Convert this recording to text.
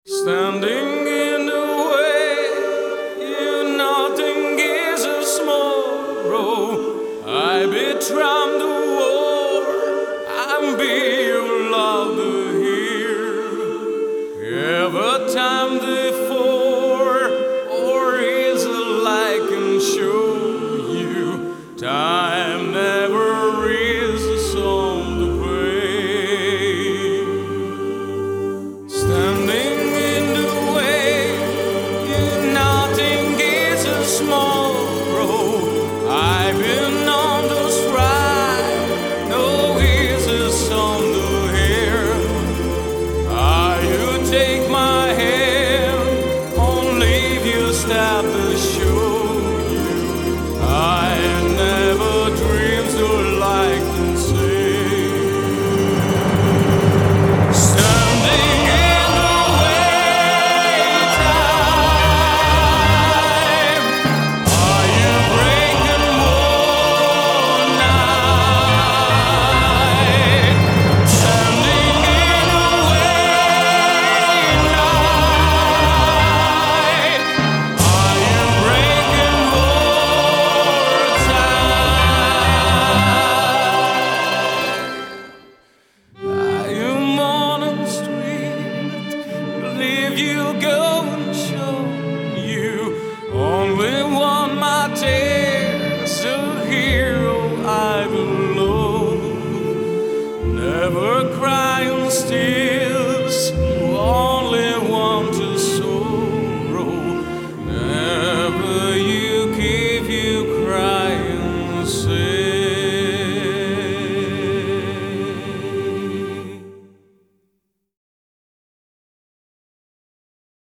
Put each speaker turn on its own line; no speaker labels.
Standing in the way, you nothing is a small row. I be tram the war, I'm be your louder here. Every time they for, or is a like and show you. Time never is a song to play. Standing small road, I've been on this ride, no eases on the hair. You take my hand, only if you stop to show you. I never dreamed so like to say. You go and show you only want my tears to hero I belong. Never cry and still.